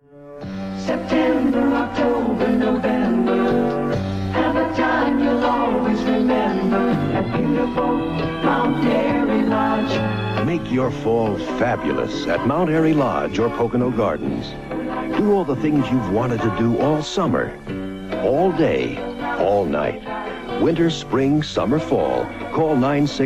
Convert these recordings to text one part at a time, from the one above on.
September, October, November, have a time you'll always remember at beautiful Mount Airy Lodge. Make your fall fabulous at Mount Airy Lodge or Pocono Gardens. Do all the things you've wanted to do all summer, all day, all night. Winter, spring, summer, fall. Call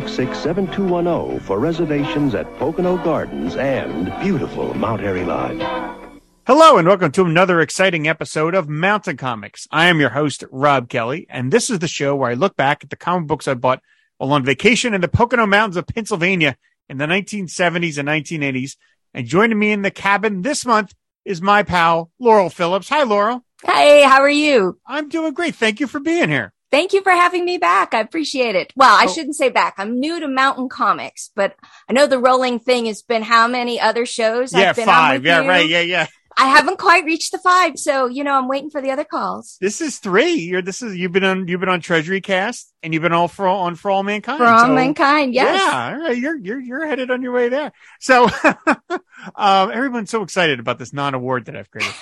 966-7210 for reservations at Pocono Gardens and beautiful Mount Airy Lodge. Hello and welcome to another exciting episode of Mountain Comics. I am your host, Rob Kelly, and this is the show where I look back at the comic books I bought while on vacation in the Pocono Mountains of Pennsylvania in the 1970s and 1980s. And joining me in the cabin this month is my pal, Laurel Phillips. Hi, Laurel. Hey, how are you? I'm doing great. Thank you for being here. Thank you for having me back. I appreciate it. Well, I shouldn't say back. I'm new to Mountain Comics, but I know the rolling thing has been how many other shows I've been 5. on with Yeah, you? right. Yeah. I haven't quite reached the 5, so I'm waiting for the other calls. This is 3. You've been on Treasury Cast, and you've been on For All Mankind. For All Mankind, yes. Yeah, all right. You're headed on your way there. So everyone's so excited about this non-award that I've created.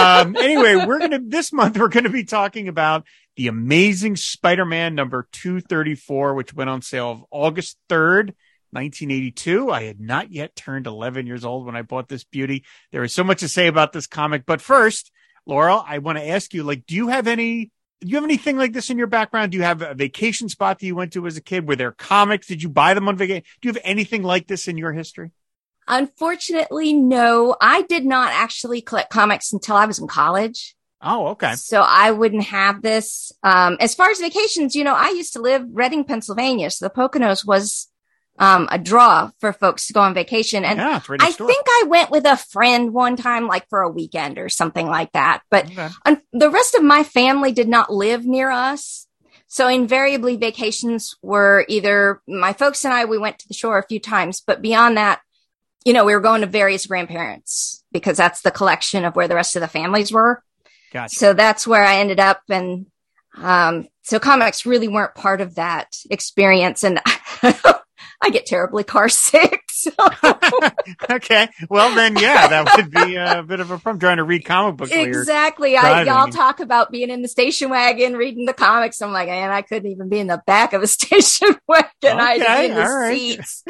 Anyway, this month we're gonna be talking about The Amazing Spider-Man number 234, which went on sale of August 3rd. 1982. I had not yet turned 11 years old when I bought this beauty. There is so much to say about this comic, but first, Laurel, I want to ask you, do you have anything like this in your background? Do you have a vacation spot that you went to as a kid? Were there comics? Did you buy them on vacation? Do you have anything like this in your history? Unfortunately, no. I did not actually collect comics until I was in college. Oh, okay. So I wouldn't have this. As far as vacations, I used to live Reading, Pennsylvania. So the Poconos was a draw for folks to go on vacation. And yeah, it's right I think I went with a friend one time, for a weekend or something like that. But the rest of my family did not live near us. So invariably vacations were either my folks and we went to the shore a few times, but beyond that, we were going to various grandparents because that's the collection of where the rest of the families were. Gotcha. So that's where I ended up. And, so comics really weren't part of that experience. And I get terribly car sick. So. Okay. Well, then, yeah, that would be a bit of a problem trying to read comic books. Exactly. Y'all talk about being in the station wagon, reading the comics. I'm like, man, I couldn't even be in the back of a station wagon. Okay, I had to be in the seats.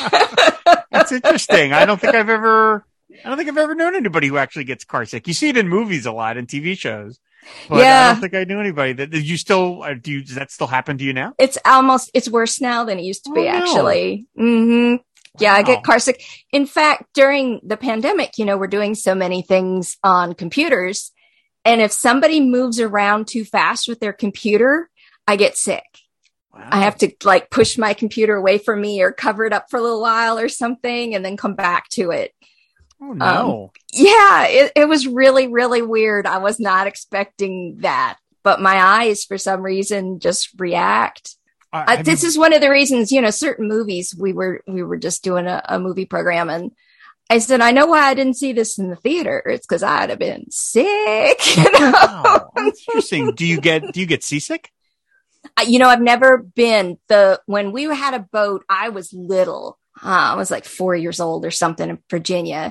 That's interesting. I don't think I've ever known anybody who actually gets car sick. You see it in movies a lot, in TV shows. But yeah. I don't think I knew anybody that does that still happen to you now? It's worse now than it used to be, actually. Mm-hmm. Yeah, Wow. I get car sick. In fact, during the pandemic, we're doing so many things on computers. And if somebody moves around too fast with their computer, I get sick. Wow. I have to push my computer away from me or cover it up for a little while or something and then come back to it. Oh, no. Yeah, it was really, really weird. I was not expecting that, but my eyes, for some reason, just react. This is one of the reasons, certain movies, we were just doing a movie program, and I said, I know why I didn't see this in the theater. It's because I'd have been sick. Wow, that's interesting. Do you get seasick? I've never been. When we had a boat, I was little. I was 4 years old or something in Virginia.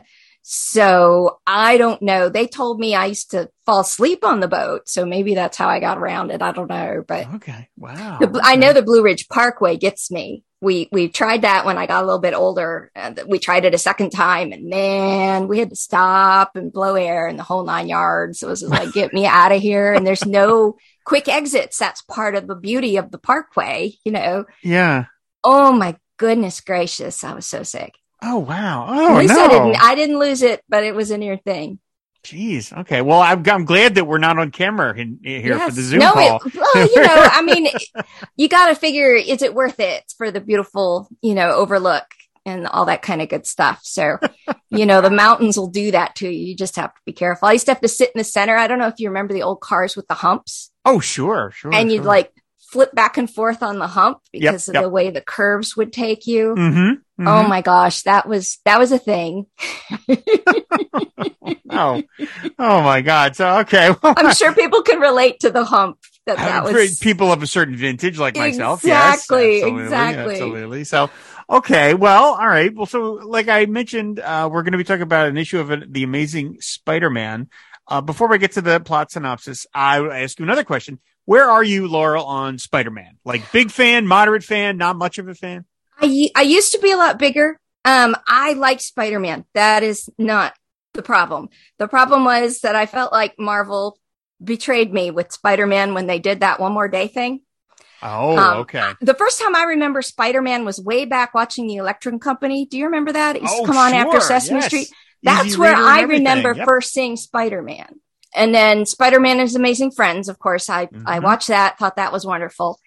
So I don't know. They told me I used to fall asleep on the boat. So maybe that's how I got around it. I don't know. But okay. Wow. I know the Blue Ridge Parkway gets me. We tried that when I got a little bit older. We tried it a second time, and man, we had to stop and blow air and the whole 9 yards. So it was get me out of here. And there's no quick exits. That's part of the beauty of the parkway, Yeah. Oh my goodness gracious. I was so sick. Oh, wow. Oh, at least no. I didn't lose it, but it was a near thing. Jeez. Okay. Well, I'm glad that we're not on camera here for the Zoom call. You got to figure, is it worth it for the beautiful, overlook and all that kind of good stuff. So, the mountains will do that to you. You just have to be careful. I used to have to sit in the center. I don't know if you remember the old cars with the humps. Oh, sure. And you'd flip back and forth on the hump because of the way the curves would take you. Mm-hmm, mm-hmm. Oh my gosh, that was a thing. Oh my God. So, okay. I'm sure people can relate to the hump that was people of a certain vintage like myself. Exactly. Yes, absolutely. So, okay. Well, all right. Well, so like I mentioned, we're going to be talking about an issue of The Amazing Spider-Man. Before we get to the plot synopsis, I will ask you another question. Where are you, Laurel, on Spider-Man? Like big fan, moderate fan, not much of a fan? I used to be a lot bigger. I like Spider-Man. That is not the problem. The problem was that I felt like Marvel betrayed me with Spider-Man when they did that One More Day thing. Oh, okay. The first time I remember Spider-Man was way back watching the Electric Company. Do you remember that? It used to come on after Sesame Street. That's Easy where Reader I and everything. remember Yep. first seeing Spider-Man. And then Spider-Man and His Amazing Friends, of course, I watched that, thought that was wonderful.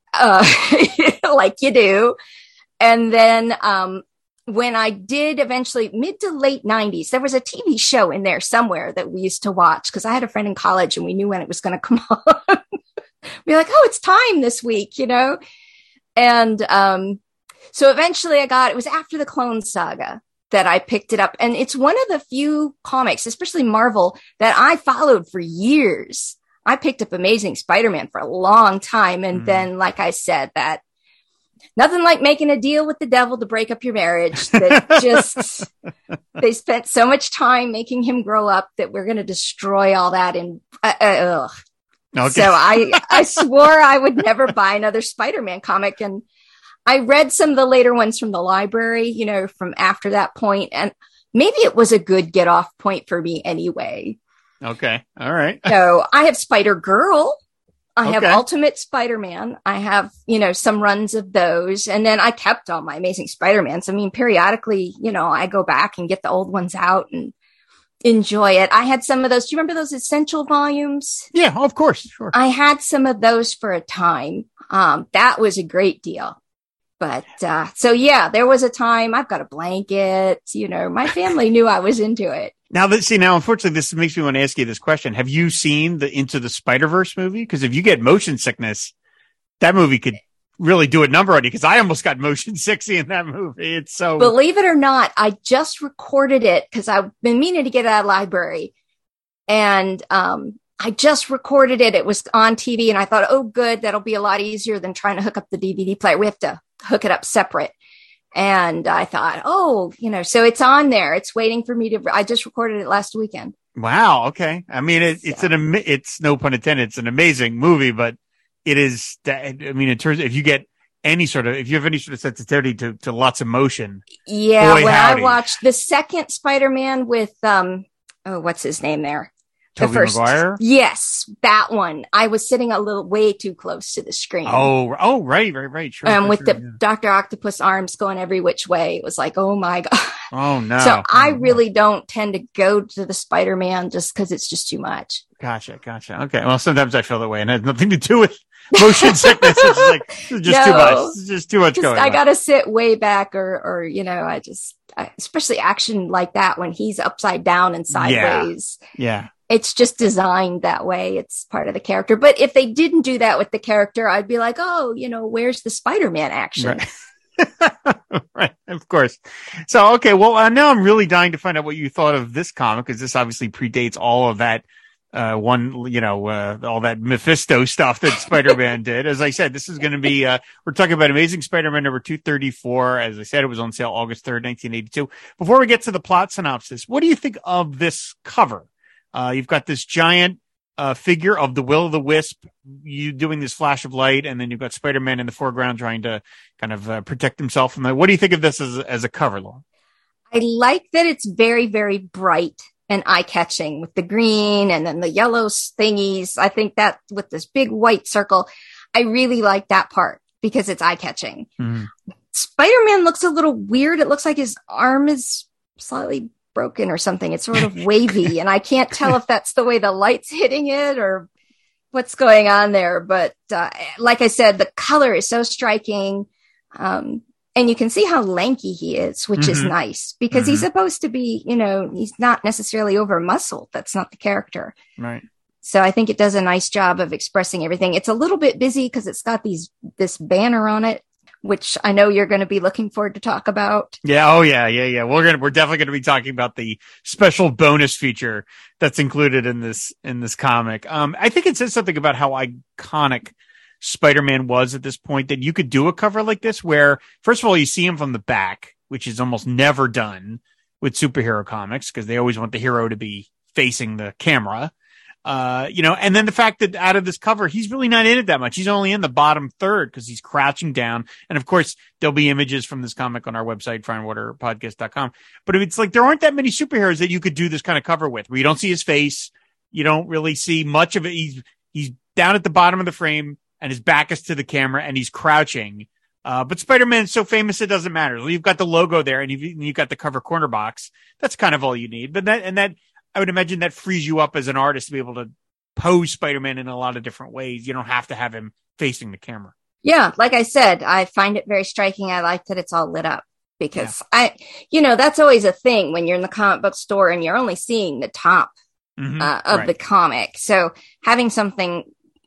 Like you do. And then, when I did eventually mid to late 90s, there was a TV show in there somewhere that we used to watch because I had a friend in college and we knew when it was going to come on. We're like, oh, it's time this week, you know? And, so eventually it was after the Clone Saga that I picked it up. And it's one of the few comics, especially Marvel, that I followed for years. I picked up Amazing Spider-Man for a long time. And then, like I said, that nothing like making a deal with the devil to break up your marriage. That just, they spent so much time making him grow up that we're going to destroy all that. And, okay. So I swore I would never buy another Spider-Man comic. And I read some of the later ones from the library, you know, from after that point, and maybe it was a good get off point for me anyway. Okay. All right. So I have Spider-Girl. I have Ultimate Spider-Man. I have, you know, some runs of those. And then I kept all my Amazing Spider-Mans. I mean, periodically, you know, I go back and get the old ones out and enjoy it. I had some of those. Do you remember those Essential volumes? Yeah, of course. Sure. I had some of those for a time. That was a great deal. But, so yeah, there was a time I've got a blanket, you know, my family knew I was into it. Now, unfortunately, this makes me want to ask you this question. Have you seen the Into the Spider-Verse movie? Because if you get motion sickness, that movie could really do a number on you, because I almost got motion sick seeing that movie. It's so... Believe it or not, I just recorded it because I've been meaning to get it out of the library. And, I just recorded it. It was on TV and I thought, oh, good. That'll be a lot easier than trying to hook up the DVD player. We have to hook it up separate. And I thought, oh, you know, so it's on there. It's waiting for me I just recorded it last weekend. Wow. Okay. I mean, it's no pun intended. It's an amazing movie, but it is, I mean, in terms of, if you have any sort of sensitivity to lots of motion. Yeah. Boy, when howdy. I watched the second Spider-Man with, what's his name there? Tobey Maguire? Yes, that one. I was sitting a little way too close to the screen. Oh, right. Sure. With the Dr. Octopus arms going every which way. It was like, oh my God. Oh no. So I really don't tend to go to the Spider-Man just because it's just too much. Gotcha. Okay. Well, sometimes I feel that way and it has nothing to do with motion sickness. It's like, this is just too much. It's just too much going on. I gotta sit way back or, you know, especially action like that when he's upside down and sideways. Yeah. It's just designed that way. It's part of the character. But if they didn't do that with the character, I'd be like, oh, you know, where's the Spider-Man action? Right. Right. Of course. So, okay. Well, now I'm really dying to find out what you thought of this comic, because this obviously predates all of that, all that Mephisto stuff that Spider-Man did. As I said, this is going to be, we're talking about Amazing Spider-Man number 234. As I said, it was on sale August 3rd, 1982. Before we get to the plot synopsis, what do you think of this cover? You've got this giant figure of the Will-o'-the-Wisp, you doing this flash of light, and then you've got Spider-Man in the foreground trying to kind of protect himself from that. What do you think of this as a cover, Laura? I like that it's very, very bright and eye-catching with the green and then the yellow thingies. I think that with this big white circle, I really like that part because it's eye-catching. Mm. Spider-Man looks a little weird. It looks like his arm is slightly broken or something. It's sort of wavy and I can't tell if that's the way the light's hitting it or what's going on there. But like I said, the color is so striking. And you can see how lanky he is, which is nice because he's supposed to be, you know, he's not necessarily over muscled. That's not the character. Right. So I think it does a nice job of expressing everything. It's a little bit busy because it's got this banner on it which I know you're going to be looking forward to talk about. Yeah. Oh, yeah. We're definitely going to be talking about the special bonus feature that's included in this comic. I think it says something about how iconic Spider-Man was at this point, that you could do a cover like this where, first of all, you see him from the back, which is almost never done with superhero comics because they always want the hero to be facing the camera. And then the fact that out of this cover, he's really not in it that much. He's only in the bottom third because he's crouching down. And of course, there'll be images from this comic on our website, fireandwaterpodcast.com. But it's like, there aren't that many superheroes that you could do this kind of cover with, where you don't see his face. You don't really see much of it. He's down at the bottom of the frame and his back is to the camera and he's crouching. But Spider-Man's so famous, it doesn't matter. You've got the logo there and you've got the cover corner box. That's kind of all you need. But that, I would imagine that frees you up as an artist to be able to pose Spider-Man in a lot of different ways. You don't have to have him facing the camera. Yeah. Like I said, I find it very striking. I like that it's all lit up because that's always a thing when you're in the comic book store and you're only seeing the top of the comic. So having something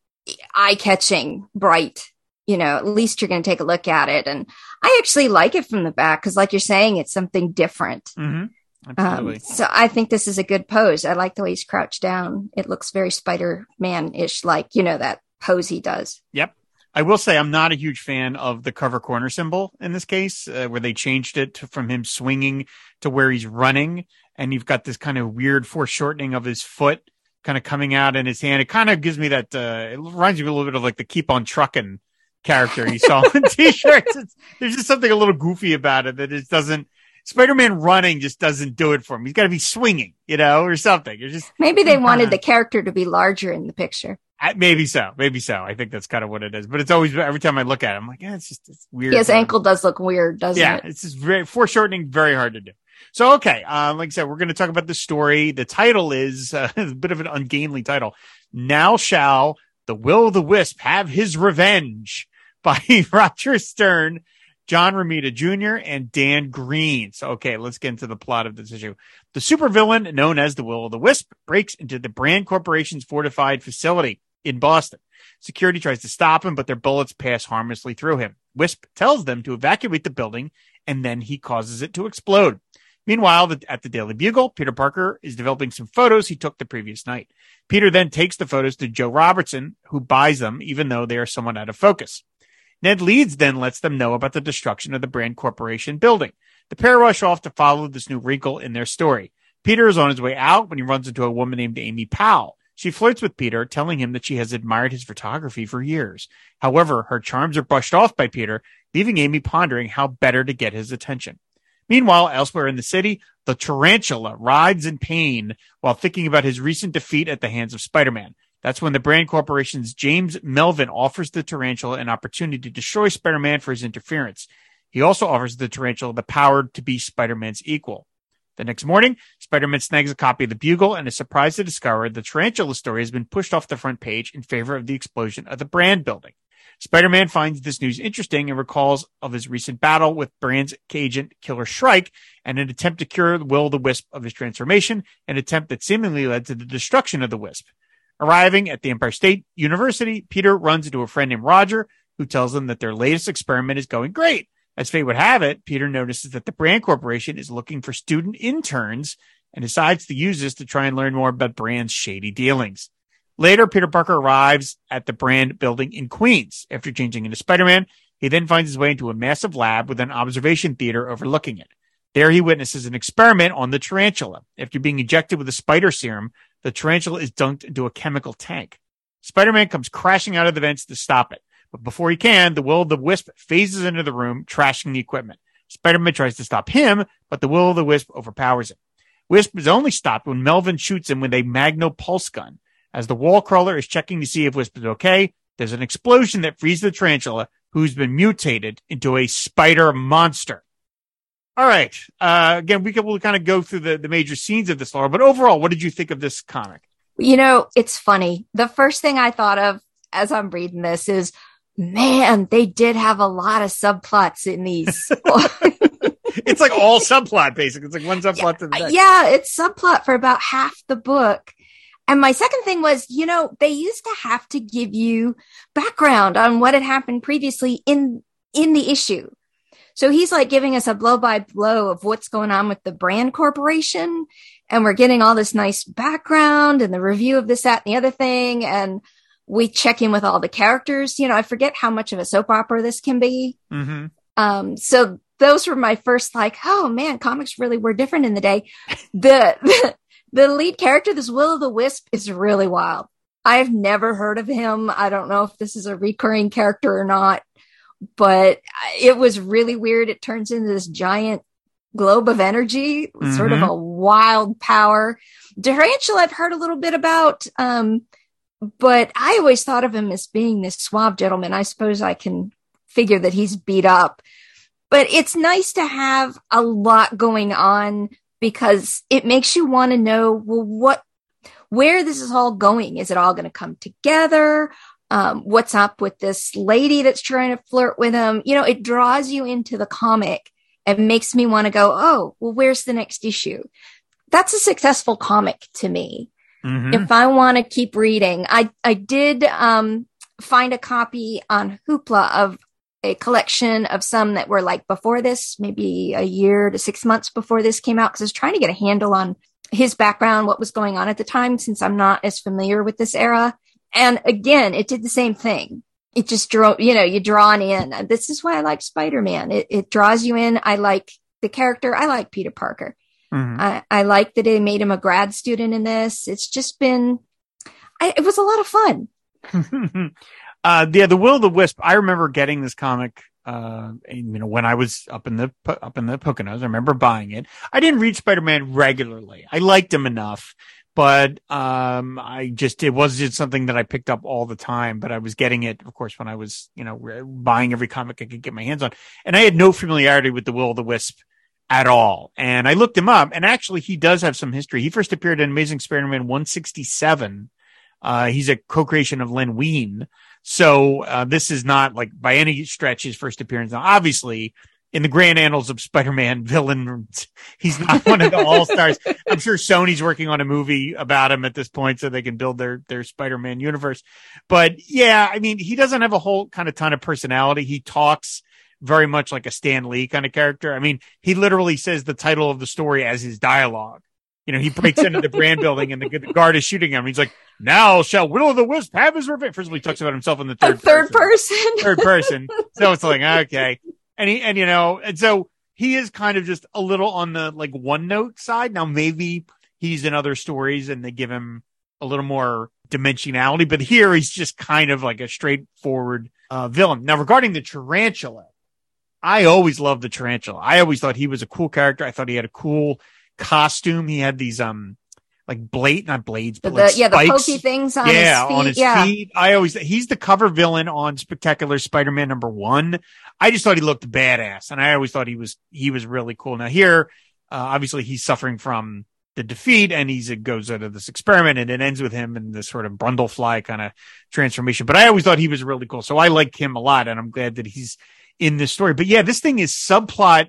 eye-catching, bright, at least you're going to take a look at it. And I actually like it from the back because, like you're saying, it's something different. Mm-hmm. Absolutely. So I think this is a good pose. I like the way he's crouched down. It looks very Spider-Man-ish, like, that pose he does. Yep. I will say I'm not a huge fan of the cover corner symbol in this case, where they changed it from him swinging to where he's running. And you've got this kind of weird foreshortening of his foot kind of coming out in his hand. It kind of gives me that, it reminds me a little bit of like the Keep on Truckin' character you saw in t-shirts. There's just something a little goofy about it that it doesn't, Spider-Man running just doesn't do it for him. He's got to be swinging, or something. Maybe they wanted the character to be larger in the picture. Maybe so. I think that's kind of what it is. But it's always, every time I look at it, I'm like, it's weird. His ankle does look weird, doesn't it? Yeah, it's just very foreshortening, very hard to do. So, okay. Like I said, we're going to talk about the story. The title is a bit of an ungainly title. Now Shall the Will-o'-the-Wisp Have His Revenge, by Roger Stern, John Romita Jr., and Dan Green. So, okay, let's get into the plot of this issue. The supervillain known as the Will-o'-the-Wisp breaks into the Brand Corporation's fortified facility in Boston. Security tries to stop him, but their bullets pass harmlessly through him. Wisp tells them to evacuate the building, and then he causes it to explode. Meanwhile, at the Daily Bugle, Peter Parker is developing some photos he took the previous night. Peter then takes the photos to Joe Robertson, who buys them, even though they are somewhat out of focus. Ned Leeds then lets them know about the destruction of the Brand Corporation building. The pair rush off to follow this new wrinkle in their story. Peter is on his way out when he runs into a woman named Amy Powell. She flirts with Peter, telling him that she has admired his photography for years. However, her charms are brushed off by Peter, leaving Amy pondering how better to get his attention. Meanwhile, elsewhere in the city, the Tarantula writhes in pain while thinking about his recent defeat at the hands of Spider-Man. That's when the Brand Corporation's James Melvin offers the Tarantula an opportunity to destroy Spider-Man for his interference. He also offers the Tarantula the power to be Spider-Man's equal. The next morning, Spider-Man snags a copy of the Bugle and is surprised to discover the Tarantula story has been pushed off the front page in favor of the explosion of the Brand building. Spider-Man finds this news interesting and recalls of his recent battle with Brand's agent Killer Shrike and an attempt to cure Will-o'-the-Wisp of his transformation, an attempt that seemingly led to the destruction of the Wisp. Arriving at the Empire State University, Peter runs into a friend named Roger, who tells him that their latest experiment is going great. As fate would have it, Peter notices that the Brand Corporation is looking for student interns and decides to use this to try and learn more about Brand's shady dealings. Later, Peter Parker arrives at the Brand building in Queens. After changing into Spider-Man, he then finds his way into a massive lab with an observation theater overlooking it. There he witnesses an experiment on the Tarantula. After being injected with a spider serum, the Tarantula is dunked into a chemical tank. Spider-Man comes crashing out of the vents to stop it. But before he can, the Will-o'-the-Wisp phases into the room, trashing the equipment. Spider-Man tries to stop him, but the Will-o'-the-Wisp overpowers him. Wisp is only stopped when Melvin shoots him with a Magno pulse gun. As the wall crawler is checking to see if Wisp is okay, there's an explosion that frees the Tarantula, who's been mutated into a spider monster. All right. Again, we'll kind of go through the major scenes of this, Laura, but overall, what did you think of this comic? It's funny. The first thing I thought of as I'm reading this is, man, they did have a lot of subplots in these. It's like all subplot, basically. It's like one subplot to the next. Yeah, it's subplot for about half the book. And my second thing was, they used to have to give you background on what had happened previously in in the issue. So he's like giving us a blow by blow of what's going on with the Brand Corporation. And we're getting all this nice background and the review of this, that, and the other thing. And we check in with all the characters. You know, I forget how much of a soap opera this can be. Mm-hmm. So those were my first, like, oh man, comics really were different in the day. The lead character, this Will-O-the-Wisp, is really wild. I've never heard of him. I don't know if this is a recurring character or not, but it was really weird. It turns into this giant globe of energy, sort of a wild power. Tarantula, I've heard a little bit about, but I always thought of him as being this suave gentleman. I suppose I can figure that he's beat up, but it's nice to have a lot going on because it makes you want to know, well, where this is all going. Is it all going to come together? What's up with this lady that's trying to flirt with him? You know, it draws you into the comic and makes me want to go, oh, well, where's the next issue? That's a successful comic to me. If I want to keep reading, I did find a copy on Hoopla of a collection of some that were like before this, maybe a year to 6 months before this came out, because I was trying to get a handle on his background, what was going on at the time, since I'm not as familiar with this era. And again, it did the same thing. It just drew, you're drawn in. This is why I like Spider-Man. It draws you in. I like the character. I like Peter Parker. I like that they made him a grad student in this. It's just been, it was a lot of fun. The Will-O-the-Wisp. I remember getting this comic, when I was up in the Poconos. I remember buying it. I didn't read Spider-Man regularly. I liked him enough, but it wasn't something that I picked up all the time. But I was getting it, of course, when I was, buying every comic I could get my hands on, and I had no familiarity with the Will-O-the-Wisp at all. And I looked him up, and actually he does have some history. He first appeared in Amazing Spider-Man 167. He's a co-creation of Len Wein. So this is not like by any stretch his first appearance. Now, obviously, in the grand annals of Spider-Man villain, he's not one of the all-stars. I'm sure Sony's working on a movie about him at this point so they can build their Spider-Man universe. But yeah, I mean, he doesn't have a whole kind of ton of personality. He talks very much like a Stan Lee kind of character. I mean, he literally says the title of the story as his dialogue. He breaks into the Brand building and the guard is shooting him. He's like, now shall Will-O-the-Wisp have his revenge. First of all, he talks about himself in the third person. So it's like, okay. And so he is kind of just a little on the like one note side. Now, maybe he's in other stories and they give him a little more dimensionality, but here he's just kind of like a straightforward villain. Now, regarding the Tarantula, I always loved the Tarantula. I always thought he was a cool character. I thought he had a cool costume. He had these like not blades, but like spikes. The pokey things on his feet. On his feet. He's the cover villain on Spectacular Spider-Man #1. I just thought he looked badass, and I always thought he was really cool. Now here, obviously he's suffering from the defeat, and he goes out of this experiment, and it ends with him in this sort of Brundlefly kind of transformation. But I always thought he was really cool, so I like him a lot, and I'm glad that he's in this story. But yeah, this thing is subplot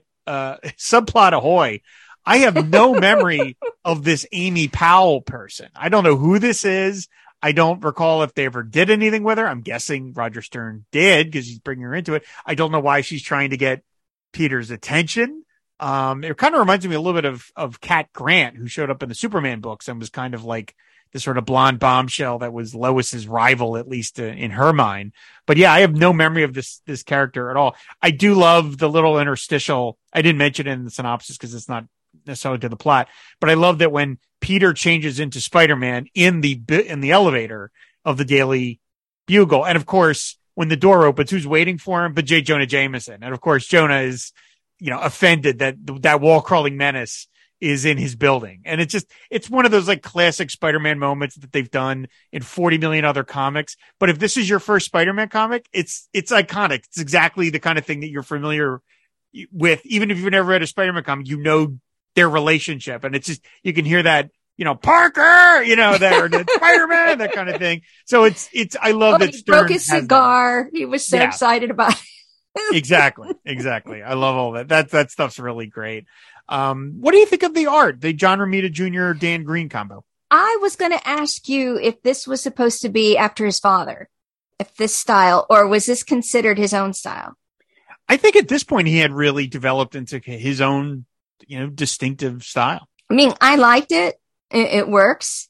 ahoy. I have no memory of this Amy Powell person. I don't know who this is. I don't recall if they ever did anything with her. I'm guessing Roger Stern did because he's bringing her into it. I don't know why she's trying to get Peter's attention. It kind of reminds me a little bit of Cat Grant, who showed up in the Superman books and was kind of like the sort of blonde bombshell that was Lois's rival, at least in her mind. But yeah, I have no memory of this character at all. I do love the little interstitial. I didn't mention it in the synopsis because it's not necessarily to the plot, but I love that when Peter changes into Spider-Man in the elevator of the Daily Bugle, and of course when the door opens, who's waiting for him but J. Jonah Jameson, and of course Jonah is offended that wall crawling menace is in his building, and it's one of those like classic Spider-Man moments that they've done in 40 million other comics. But if this is your first Spider-Man comic, it's iconic. It's exactly the kind of thing that you're familiar with, even if you've never read a Spider-Man comic. Their relationship, and it's just, you can hear that, Parker, that Spider-Man, that kind of thing. So it's, I love that he broke his cigar. He was so excited about it. Exactly. I love all that. That stuff's really great. What do you think of the art, the John Romita Jr., Dan Green combo? I was going to ask you if this was supposed to be after his father, if this style, or was this considered his own style? I think at this point he had really developed into his own, distinctive style. I mean, I liked it. It works.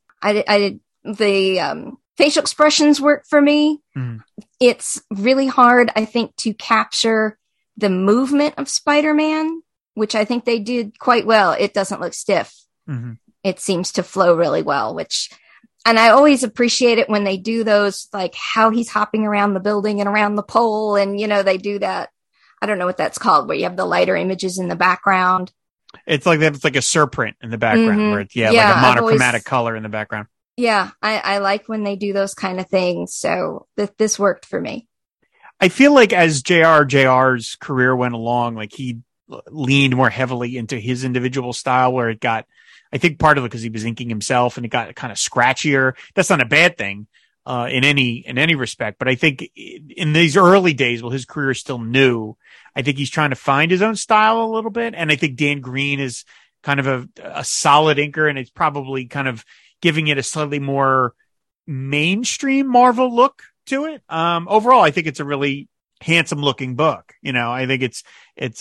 The facial expressions work for me. Mm. It's really hard, I think, to capture the movement of Spider-Man, which I think they did quite well. It doesn't look stiff. Mm-hmm. It seems to flow really well, and I always appreciate it when they do those, like how he's hopping around the building and around the pole. And, they do that. I don't know what that's called, where you have the lighter images in the background. It's like that. It's like a surprint in the background, mm-hmm. where it's, like a monochromatic color in the background. Yeah. I like when they do those kind of things. So this worked for me. I feel like as JR's career went along, like he leaned more heavily into his individual style, where it got, I think part of it because he was inking himself and it got kind of scratchier. That's not a bad thing in any respect. But I think in these early days, while his career is still new, I think he's trying to find his own style a little bit. And I think Dan Green is kind of a solid inker, and it's probably kind of giving it a slightly more mainstream Marvel look to it. Overall, I think it's a really handsome looking book. I think it's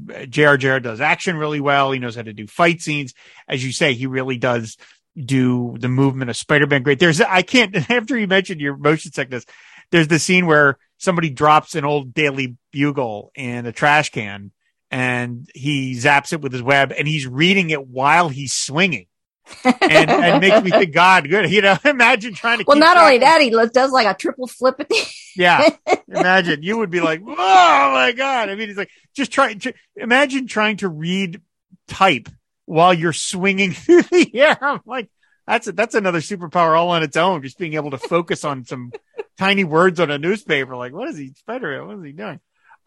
JR does action really well. He knows how to do fight scenes. As you say, he really does do the movement of Spider-Man great. After you mentioned your motion sickness, there's the scene where somebody drops an old Daily Bugle in a trash can and he zaps it with his web and he's reading it while he's swinging. and makes me think, God, good. Imagine trying to. Well, not only that, he does like a triple flip at the. Yeah, imagine you would be like, oh my God. I mean, it's like imagine trying to type while you're swinging through the air. I'm like, that's another superpower all on its own. Just being able to focus on some tiny words on a newspaper. Like, what is he, Spider-Man? What is he doing?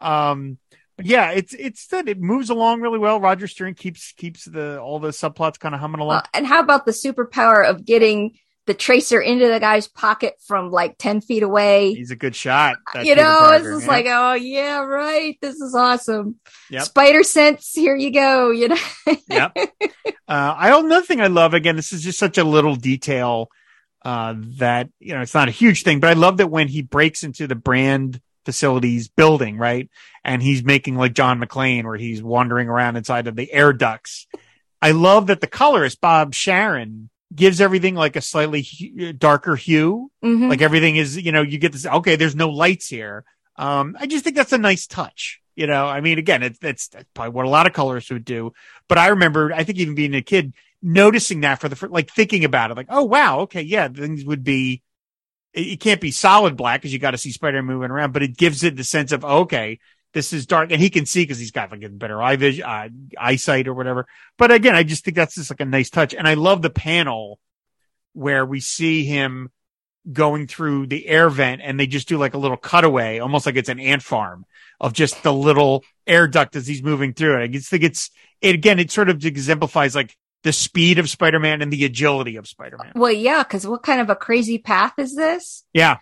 But yeah, it's that it moves along really well. Roger Stern keeps all the subplots kind of humming along. And how about the superpower of getting the tracer into the guy's pocket from like 10 feet away? He's a good shot. It's just like, oh yeah, right. This is awesome. Yep. Spider sense. Here you go. Yep. Another thing I love, again, this is just such a little detail, that, it's not a huge thing, but I love that when he breaks into the Brand facilities building, right? And he's making like John McClane, where he's wandering around inside of the air ducts. I love that the colorist, Bob Sharon, gives everything like a slightly darker hue. Mm-hmm. Like everything is, you get this, okay, there's no lights here. I just think that's a nice touch. I mean, again, that's probably what a lot of colorists would do. But I remember, I think even being a kid, noticing that thinking about it, like, oh, wow, okay, yeah, things would be, it can't be solid black because you got to see Spider-Man moving around, but it gives it the sense of, okay, this is dark, and he can see because he's got like a better eyesight or whatever. But again, I just think that's just like a nice touch. And I love the panel where we see him going through the air vent and they just do like a little cutaway, almost like it's an ant farm of just the little air duct as he's moving through it. I just think it sort of exemplifies like the speed of Spider-Man and the agility of Spider-Man. Well, yeah, because what kind of a crazy path is this? Yeah.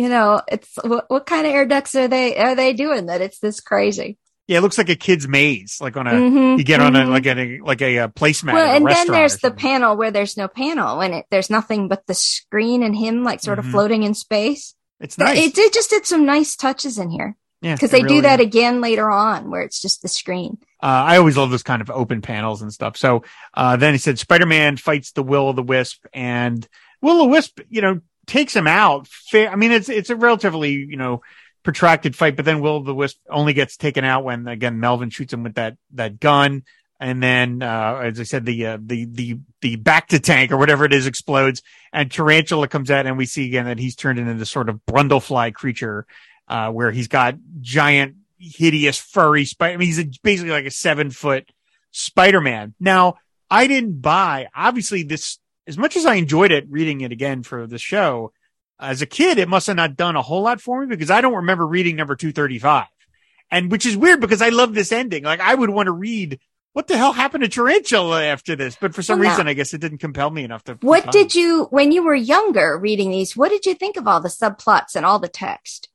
It's what kind of air ducts are they doing that it's this crazy? Yeah, it looks like a kid's maze, like on you get on a placemat. Well, and then there's the something. panel where there's no panel and there's nothing but the screen and him like sort of floating in space. It's nice. It just did some nice touches in here. Yeah, because they do that again later on where it's just the screen. I always love those kind of open panels and stuff. So then he said Spider-Man fights the Will-O-the-Wisp, and Will-O-the-Wisp, takes him out. I mean, it's a relatively, protracted fight, but then Will-O-the-Wisp only gets taken out when, again, Melvin shoots him with that gun. And then, as I said, the back-to-tank or whatever it is explodes, and Tarantula comes out, and we see again that he's turned into this sort of Brundlefly creature, where he's got giant, hideous, furry spider. I mean, he's basically like a 7-foot Spider-Man. Now, I didn't buy, obviously, this, as much as I enjoyed it, reading it again for the show, as a kid, it must have not done a whole lot for me because I don't remember reading number 235. And which is weird because I love this ending. Like, I would want to read what the hell happened to Tarantula after this, but for some reason, I guess it didn't compel me enough to. What did you, when you were younger reading these, what did you think of all the subplots and all the text?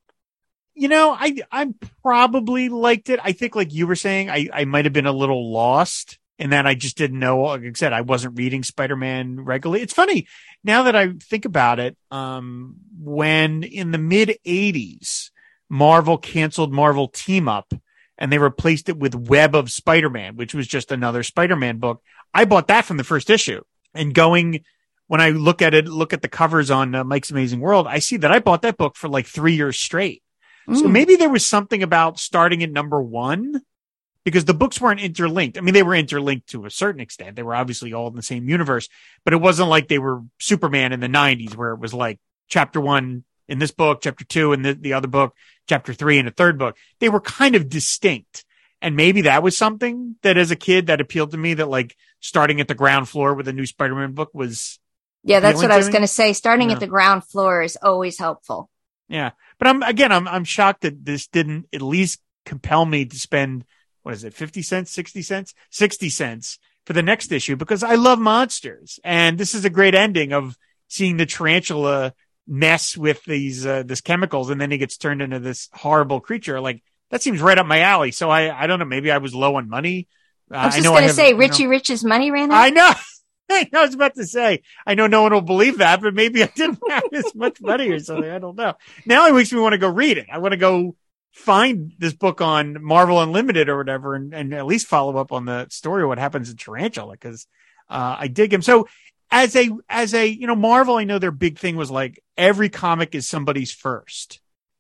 I probably liked it. I think, like you were saying, I might have been a little lost in that I just didn't know. Like I said, I wasn't reading Spider-Man regularly. It's funny now that I think about it. When in the mid 80s, Marvel canceled Marvel Team Up and they replaced it with Web of Spider-Man, which was just another Spider-Man book. I bought that from the first issue, and when I look at the covers on Mike's Amazing World, I see that I bought that book for like 3 years straight. So maybe there was something about starting at number 1, because the books weren't interlinked. I mean, they were interlinked to a certain extent. They were obviously all in the same universe, but it wasn't like they were Superman in the 90s where it was like chapter 1 in this book, chapter 2 in the other book, chapter 3 in a third book. They were kind of distinct. And maybe that was something that as a kid that appealed to me, that like starting at the ground floor with a new Spider-Man book was. Yeah, that's what I was going to say. Starting at the ground floor is always helpful. Yeah. But I'm shocked that this didn't at least compel me to spend, what is it, 50 cents, 60 cents, 60 cents for the next issue, because I love monsters. And this is a great ending of seeing the tarantula mess with this chemicals, and then he gets turned into this horrible creature. Like, that seems right up my alley. So I don't know, maybe I was low on money. I was just going to say, Richie Rich's money ran out. I know. I was about to say, I know no one will believe that, but maybe I didn't have as much money or something. I don't know. Now it makes me want to go read it. I want to go find this book on Marvel Unlimited or whatever, and at least follow up on the story of what happens in Tarantula, because I dig him. So as a Marvel, I know their big thing was like every comic is somebody's first.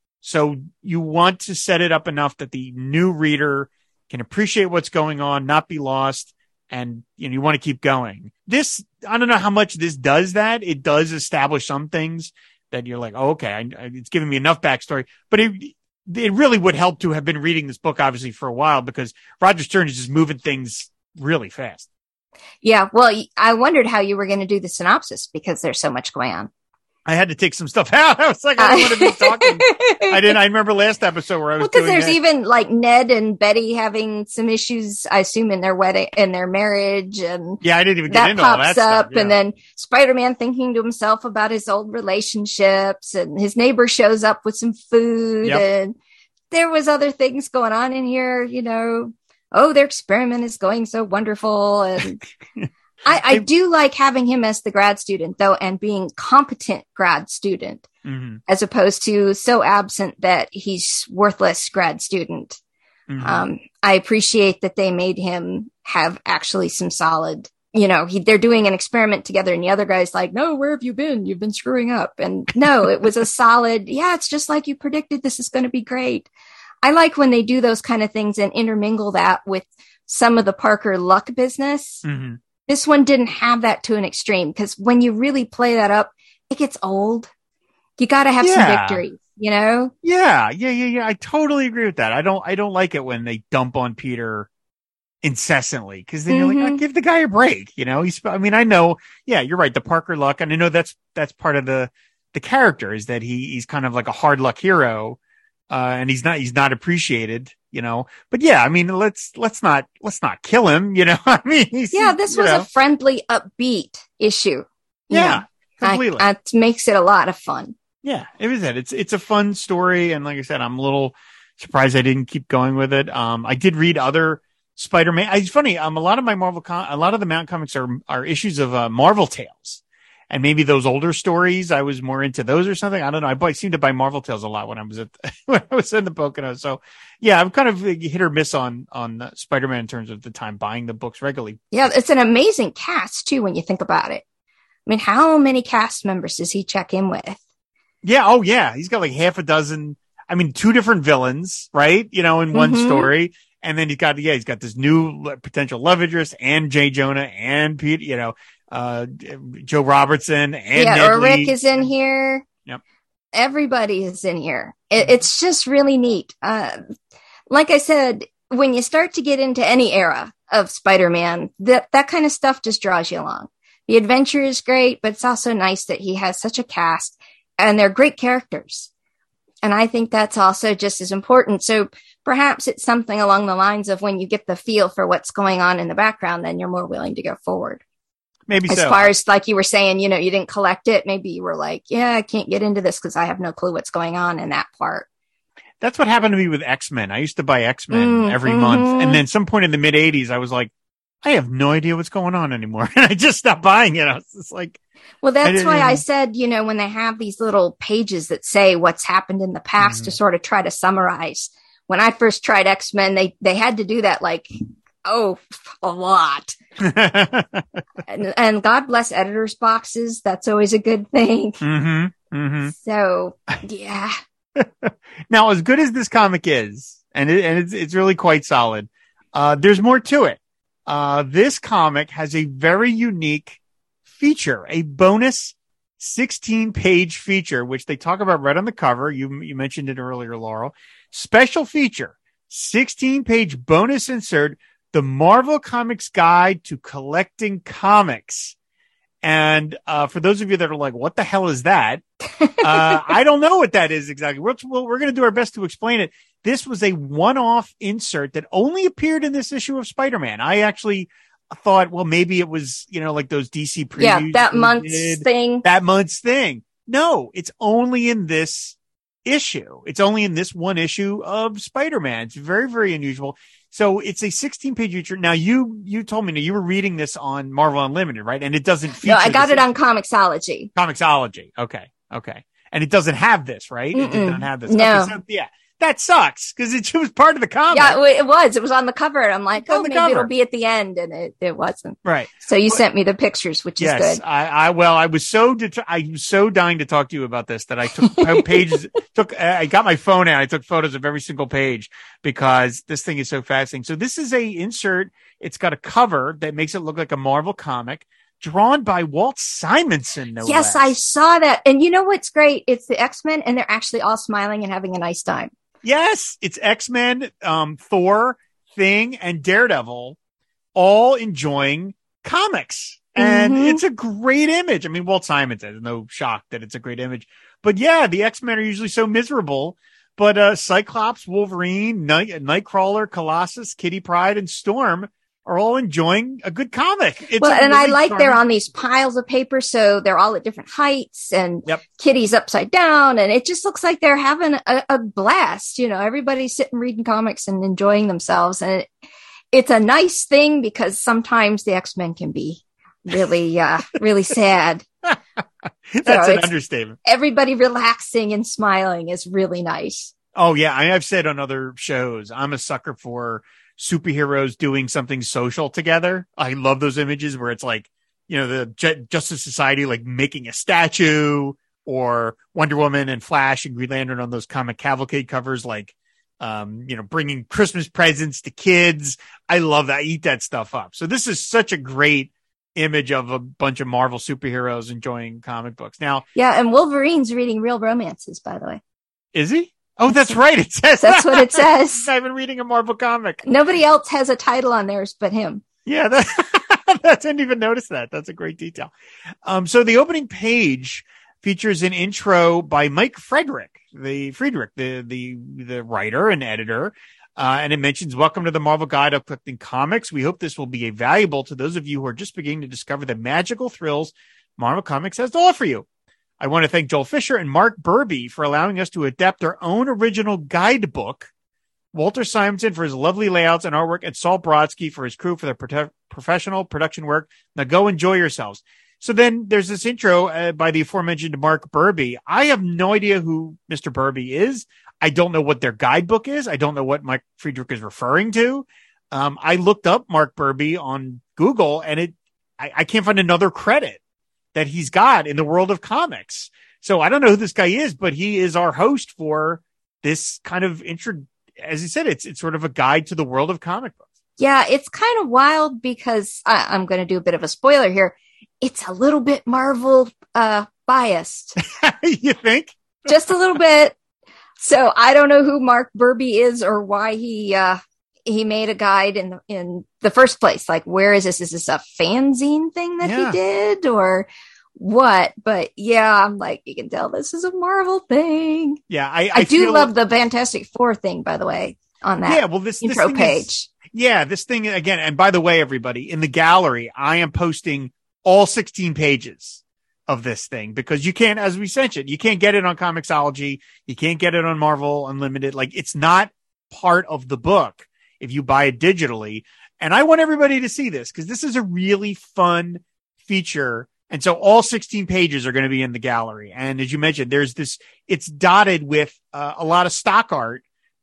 So you want to set it up enough that the new reader can appreciate what's going on, not be lost. And you want to keep going. This, I don't know how much this does that. It does establish some things that you're like, oh, okay, it's giving me enough backstory. But it really would help to have been reading this book, obviously, for a while, because Roger Stern is just moving things really fast. Yeah, well, I wondered how you were going to do the synopsis, because there's so much going on. I had to take some stuff out. I was like, I don't want to be talking. I remember last episode where I was because there's even like Ned and Betty having some issues, I assume, in their wedding, in their marriage, and yeah, I didn't even get into all that stuff. Yeah. And then Spider-Man thinking to himself about his old relationships, and his neighbor shows up with some food, and there was other things going on in here. Oh, their experiment is going so wonderful, and. I do like having him as the grad student, though, and being competent grad student, as opposed to so absent that he's worthless grad student. I appreciate that they made him have actually some solid, they're doing an experiment together, and the other guy's like, no, where have you been? You've been screwing up. And no, it was a solid, it's just like you predicted. This is going to be great. I like when they do those kind of things and intermingle that with some of the Parker luck business. This one didn't have that to an extreme, because when you really play that up, it gets old. You got to have some victories, Yeah. I totally agree with that. I don't like it when they dump on Peter incessantly, because then you're like, give the guy a break. I know, you're right. The Parker luck. And I know that's part of the character, is that he's kind of like a hard luck hero. And he's not appreciated, but let's not kill him, this was a friendly, upbeat issue. Completely. It makes it a lot of fun. Yeah, it was it. It's a fun story. And like I said, I'm a little surprised I didn't keep going with it. I did read other Spider-Man. It's funny. A lot of my a lot of the Mount comics are issues of Marvel Tales. And maybe those older stories, I was more into those or something. I don't know. I seemed to buy Marvel Tales a lot when I was when I was in the Pocono. So yeah, I'm kind of hit or miss on Spider-Man in terms of the time buying the books regularly. Yeah, it's an amazing cast too when you think about it. I mean, how many cast members does he check in with? Yeah. Oh yeah. He's got like half a dozen. I mean, 2 different villains, right? In one story. And then he's got this new potential love interest, and Jay Jonah and Pete, Joe Robertson and Ned Rick Lee. is in here. Yep. Everybody is in here. It's just really neat. Like I said, when you start to get into any era of Spider-Man, that kind of stuff just draws you along. The adventure is great, but it's also nice that he has such a cast, and they're great characters. And I think that's also just as important. So perhaps it's something along the lines of when you get the feel for what's going on in the background, then you're more willing to go forward. Maybe as far as like you were saying, you didn't collect it. Maybe you were like, I can't get into this because I have no clue what's going on in that part. That's what happened to me with X-Men. I used to buy X-Men every month. And then some point in the mid 80s, I was like, I have no idea what's going on anymore. And I just stopped buying it. I was just like, well, that's why I said, when they have these little pages that say what's happened in the past to sort of try to summarize when I first tried X-Men, they had to do that like, a lot. and God bless editors' boxes. That's always a good thing. Mm-hmm. Mm-hmm. So, yeah. Now, as good as this comic is, and it's really quite solid, there's more to it. This comic has a very unique feature, a bonus 16-page feature, which they talk about right on the cover. You mentioned it earlier, Laurel. Special feature, 16-page bonus insert, the Marvel Comics Guide to Collecting Comics. And for those of you that are like, what the hell is that? I don't know what that is exactly. We're going to do our best to explain it. This was a one-off insert that only appeared in this issue of Spider-Man. I actually thought, well, maybe it was, like those DC previews. Yeah, that month's thing. No, it's only in this issue. It's only in this one issue of Spider-Man. It's very, very unusual. So it's a 16-page feature. Now, you told me you were reading this on Marvel Unlimited, right? And it doesn't feature. No, I got it on Comixology. Comixology. Okay. And it doesn't have this, right? Mm-mm. It doesn't have this. No. Okay, so, yeah. That sucks because it was part of the comic. Yeah, it was. It was on the cover. And I'm like, maybe cover. it'll be at the end. And it wasn't. Right. So you sent me the pictures, which is good. I was so dying to talk to you about this that I took pages, I got my phone out. I took photos of every single page because this thing is so fascinating. So this is a insert. It's got a cover that makes it look like a Marvel comic drawn by Walt Simonson. No yes, less. I saw that. And you know what's great? It's the X-Men and they're actually all smiling and having a nice time. Yes, it's X-Men, Thor, Thing, and Daredevil all enjoying comics. And it's a great image. I mean, Walt Simonson, no shock that it's a great image. But yeah, the X-Men are usually so miserable. But Cyclops, Wolverine, Nightcrawler, Colossus, Kitty Pryde, and Storm are all enjoying a good comic. I like they're on these piles of paper, so they're all at different heights, and Kitty's upside down, and it just looks like they're having a blast. Everybody's sitting reading comics and enjoying themselves, and it's a nice thing because sometimes the X-Men can be really, really sad. That's an understatement. Everybody relaxing and smiling is really nice. Oh yeah, I've said on other shows, I'm a sucker for superheroes doing something social together. I love those images where it's like, the Justice Society, like making a statue, or Wonder Woman and Flash and Green Lantern on those comic cavalcade covers, like, bringing Christmas presents to kids. I love that. I eat that stuff up. So this is such a great image of a bunch of Marvel superheroes enjoying comic books. Now, yeah. And Wolverine's reading Real Romances, by the way. Is he? Oh, that's right. It says that's what it says. I've been reading a Marvel comic. Nobody else has a title on theirs but him. Yeah, I didn't even notice that. That's a great detail. So the opening page features an intro by Mike Friedrich, the writer and editor. And it mentions, welcome to the Marvel Guide of Collecting Comics. We hope this will be valuable to those of you who are just beginning to discover the magical thrills Marvel Comics has to offer you. I want to thank Joel Fisher and Mark Burby for allowing us to adapt their own original guidebook, Walter Simonson for his lovely layouts and artwork, and Saul Brodsky for his crew for their professional production work. Now go enjoy yourselves. So then there's this intro by the aforementioned Mark Burby. I have no idea who Mr. Burby is. I don't know what their guidebook is. I don't know what Mike Friedrich is referring to. I looked up Mark Burby on Google, and I can't find another credit that he's got in the world of comics. So I don't know who this guy is, but he is our host for this kind of as you said, it's sort of a guide to the world of comic books. Yeah, it's kind of wild because I'm going to do a bit of a spoiler here. It's a little bit Marvel biased. You think? Just a little bit. So I don't know who Mark Burby is or why he made a guide in the first place. Like, where is this? Is this a fanzine thing that he did or what? But yeah, I'm like, you can tell this is a Marvel thing. Yeah. I do love the Fantastic Four thing, by the way, on that intro page. This thing again. And by the way, everybody in the gallery, I am posting all 16 pages of this thing because you can't, as we mentioned, you can't get it on Comixology. You can't get it on Marvel Unlimited. Like, it's not part of the book if you buy it digitally. And I want everybody to see this because this is a really fun feature. And so all 16 pages are going to be in the gallery. And as you mentioned, there's it's dotted with a lot of stock art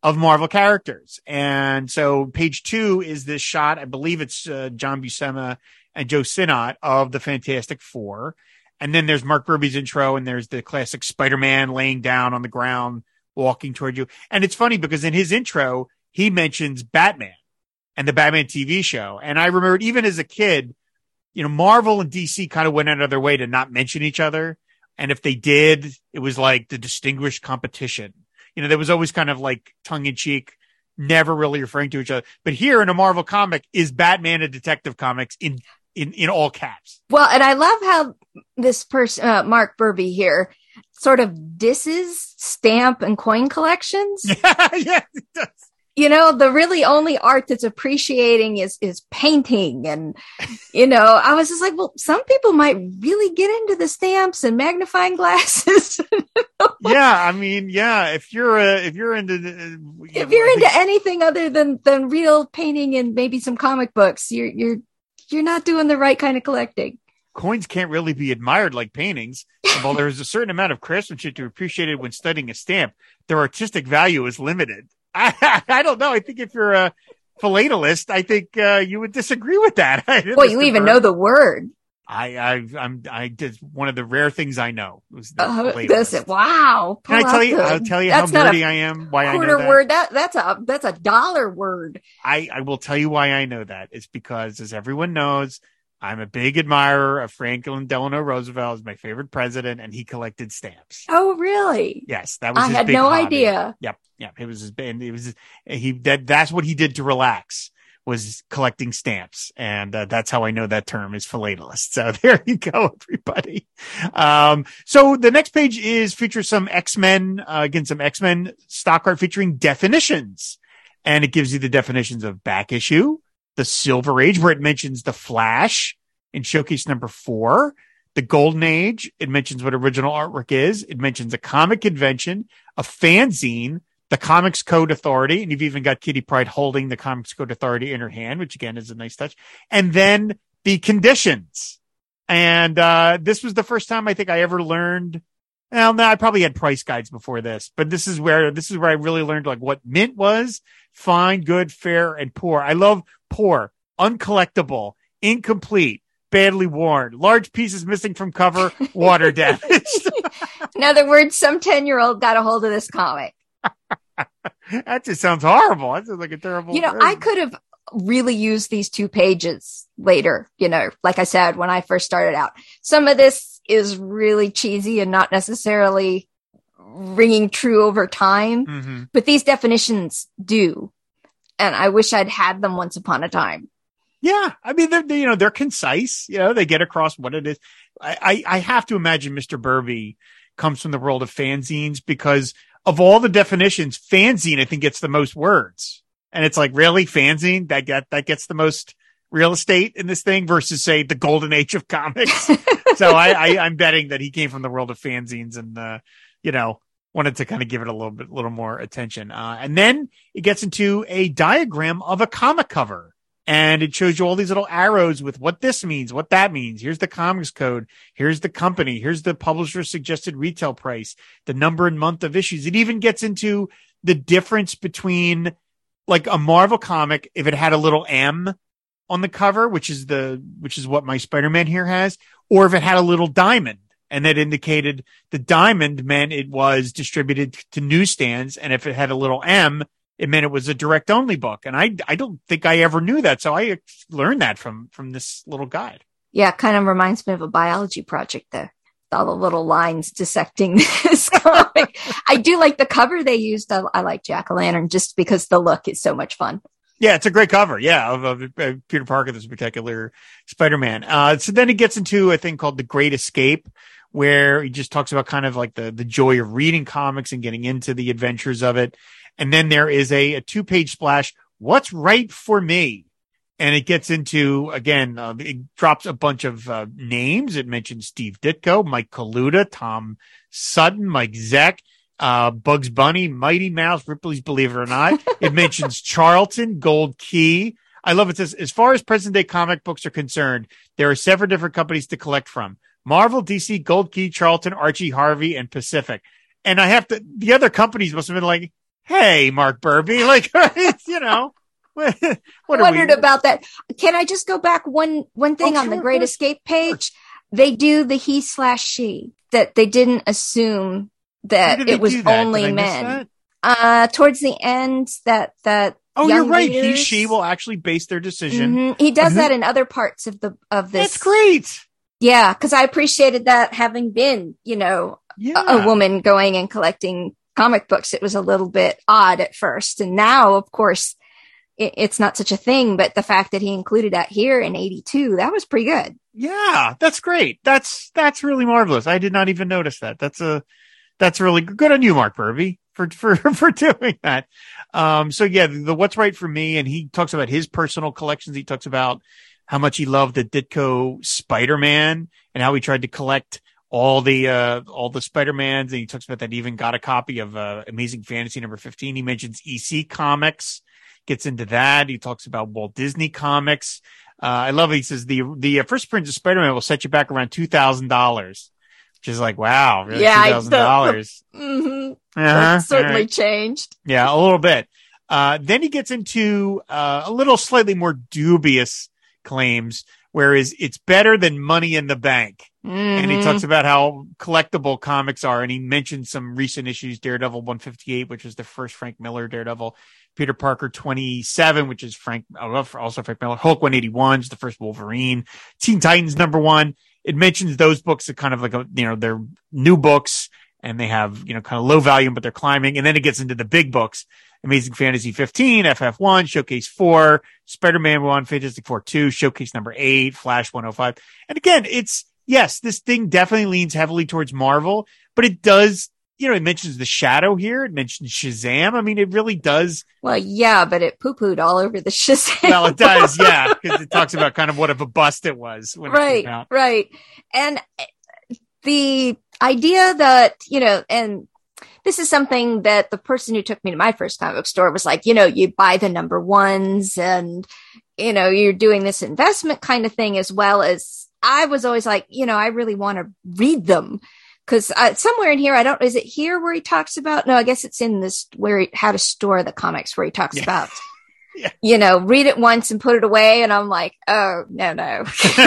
of Marvel characters. And so page 2 is this shot. I believe it's John Buscema and Joe Sinnott of the Fantastic Four. And then there's Mark Burby's intro, and there's the classic Spider-Man laying down on the ground, walking toward you. And it's funny because in his intro, he mentions Batman and the Batman TV show. And I remember even as a kid, you know, Marvel and DC kind of went out of their way to not mention each other. And if they did, it was like the distinguished competition. You know, there was always kind of like tongue in cheek, never really referring to each other. But here in a Marvel comic is Batman and Detective Comics in all caps. Well, and I love how this person, Mark Burby here, sort of disses stamp and coin collections. Yeah, it does. You know, the really only art that's appreciating is painting. And, you know, I was just like, well, some people might really get into the stamps and magnifying glasses. Yeah. I mean, yeah, if you're into anything other than real painting and maybe some comic books, you're not doing the right kind of collecting. Coins can't really be admired like paintings. While there is a certain amount of craftsmanship to appreciate it when studying a stamp, their artistic value is limited. I don't know. I think if you're a philatelist, I think you would disagree with that. Well, you even know the word. I did one of the rare things I know. Was wow. Can I tell you? I'll tell you how nerdy I am. Why I know that. Word. That's a dollar word. I will tell you why I know that. It's because, as everyone knows, I'm a big admirer of Franklin Delano Roosevelt as my favorite president, and he collected stamps. Oh, really? Yes, that was. I his had big no hobby. idea. Yep. It was his band. That's what he did to relax, was collecting stamps, and that's how I know that term is philatelist. So there you go, everybody. So the next page features some X-Men, some X-Men stock art featuring definitions, and it gives you the definitions of back issue, the Silver Age, where it mentions the Flash in showcase number 4, the Golden Age. It mentions what original artwork is. It mentions a comic convention, a fanzine, the Comics Code Authority, and you've even got Kitty Pryde holding the Comics Code Authority in her hand, which again is a nice touch. And then the conditions. And this was the first time I think I ever learned. Well, no, I probably had price guides before this, but this is where I really learned like what mint was: fine, good, fair, and poor. I love poor, uncollectible, incomplete, badly worn, large pieces missing from cover, water damaged. In other words, some 10-year-old got a hold of this comic. That just sounds horrible. That sounds like a terrible. You know, I could have really used these 2 pages later, you know, like I said, when I first started out. Some of this is really cheesy and not necessarily ringing true over time, but these definitions do. And I wish I'd had them once upon a time. Yeah. I mean, they're concise, you know, they get across what it is. I have to imagine Mr. Burby comes from the world of fanzines, because of all the definitions, fanzine, I think, gets the most words. And it's like, really? Fanzine? That gets the most real estate in this thing versus, say, the Golden Age of comics. So I'm betting that he came from the world of fanzines and, you know, wanted to kind of give it a little more attention. And then it gets into a diagram of a comic cover. And it shows you all these little arrows with what this means, what that means. Here's the comics code. Here's the company. Here's the publisher's suggested retail price, the number and month of issues. It even gets into the difference between like a Marvel comic, if it had a little M on the cover, which is what my Spider-Man here has, or if it had a little diamond, and that indicated the diamond meant it was distributed to newsstands. And if it had a little M, it meant it was a direct only book. And I don't think I ever knew that. So I learned that from this little guide. Yeah. It kind of reminds me of a biology project there. All the little lines dissecting this comic. I do like the cover they used. I like Jack-o'-lantern just because the look is so much fun. Yeah, it's a great cover. Yeah, of Peter Parker, the spectacular Spider-Man. So then it gets into a thing called The Great Escape, where he just talks about kind of like the joy of reading comics and getting into the adventures of it. And then there is a 2-page splash, What's Right for Me? And it gets into, again, it drops a bunch of names. It mentions Steve Ditko, Mike Kaluta, Tom Sutton, Mike Zeck, Bugs Bunny, Mighty Mouse, Ripley's Believe It or Not. It mentions Charlton, Gold Key. I love it. It says, as far as present day comic books are concerned, there are several different companies to collect from: Marvel, DC, Gold Key, Charlton, Archie, Harvey, and Pacific. And the other companies must have been like, hey, Mark Burby, like, you know, what I are wondered we? about that. Can I just go back one thing on the Sure, Great of course. Escape page? They do the he/she, that they didn't assume Where that did they it was do that? only Did I miss men. that? Towards the end, that Oh, young you're right. leaders, She will actually base their decision. Mhm. He does on that who- in other parts of this. That's great. Yeah, because I appreciated that, having been, you know, Yeah. a woman going and collecting comic books. It was a little bit odd at first, and now, of course, it's not such a thing. But the fact that he included that here in '82, that was pretty good. Yeah, that's great. That's really marvelous. I did not even notice that. That's really good on you, Mark Burby, for doing that. So yeah, the What's Right for Me, and he talks about his personal collections. He talks about how much he loved the Ditko Spider-Man and how he tried to collect all the Spider-Mans. And he talks about that he even got a copy of Amazing Fantasy number 15. He mentions EC Comics, gets into that. He talks about Walt Disney Comics. I love it. He says the first print of Spider-Man will set you back around $2,000, which is like, wow, really? Yeah, $2,000. Mm-hmm. Uh-huh. That certainly All right. changed. Yeah, a little bit. Then he gets into a little slightly more dubious claims, whereas it's better than Money in the Bank. And he talks about how collectible comics are. And he mentioned some recent issues, Daredevil 158, which was the first Frank Miller Daredevil, Peter Parker 27, which is also Frank Miller, Hulk 181 is the first Wolverine, Teen Titans #1. It mentions those books are kind of like, they're new books and they have, kind of low volume, but they're climbing. And then it gets into the big books. Amazing Fantasy 15, FF1, Showcase 4, Spider-Man 1, Fantastic Four 2, Showcase number 8, Flash 105. And again, yes, this thing definitely leans heavily towards Marvel, but it does, it mentions the Shadow here. It mentions Shazam. I mean, it really does. Well, yeah, but it poo-pooed all over the Shazam. Well, it does, yeah, because it talks about kind of what of a bust it was when it came out. Right. And the idea that, and this is something that the person who took me to my first comic book store was like, you buy the #1s and, you're doing this investment kind of thing, as well as I was always like, I really want to read them. Because somewhere in here, is it here where he talks about? No, I guess it's in this how to store the comics, where he talks about, read it once and put it away. And I'm like, oh, no.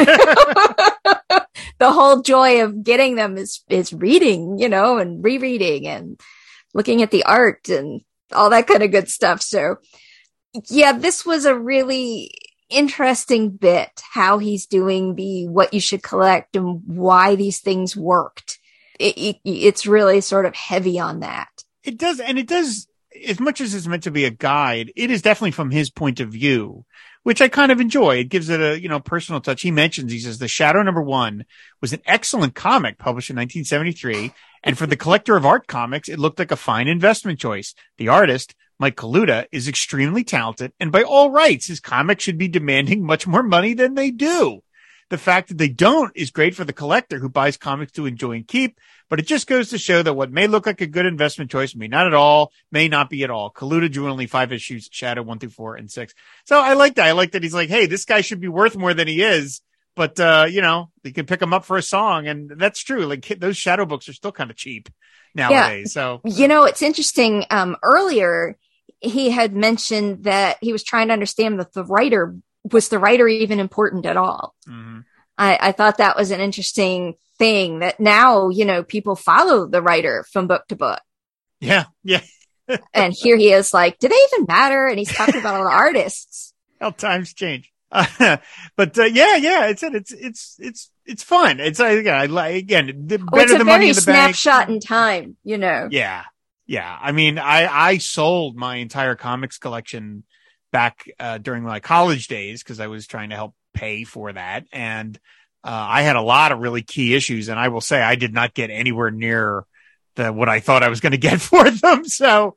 The whole joy of getting them is reading, and rereading and looking at the art and all that kind of good stuff. So yeah, this was a really interesting bit, how he's doing what you should collect and why these things worked. It's really sort of heavy on that. It does. And it does, as much as it's meant to be a guide, it is definitely from his point of view, which I kind of enjoy. It gives it a, personal touch. He says, The Shadow #1 was an excellent comic published in 1973. And for the collector of art comics, it looked like a fine investment choice. The artist, Mike Kaluta, is extremely talented. And by all rights, his comics should be demanding much more money than they do. The fact that they don't is great for the collector who buys comics to enjoy and keep, but it just goes to show that what may look like a good investment choice may not be at all. Kaluta drew only 5 issues, Shadow 1 through 4 and 6. So I like that. I like that he's like, hey, this guy should be worth more than he is, but they can pick him up for a song. And that's true. Like, those Shadow books are still kind of cheap nowadays. Yeah. So, it's interesting. Earlier he had mentioned that he was trying to understand that was the writer even important at all? mm-hmm. I thought that was an interesting thing, that now, people follow the writer from book to book. Yeah. Yeah. And here he is like, do they even matter? And he's talking about all the artists. How times change. Yeah. It's fun. It's again, better It's a than Money very in the Bank. snapshot in time, Yeah. Yeah. I mean, I sold my entire comics collection back during my college days because I was trying to help pay for that. And I had a lot of really key issues. And I will say I did not get anywhere near what I thought I was going to get for them. So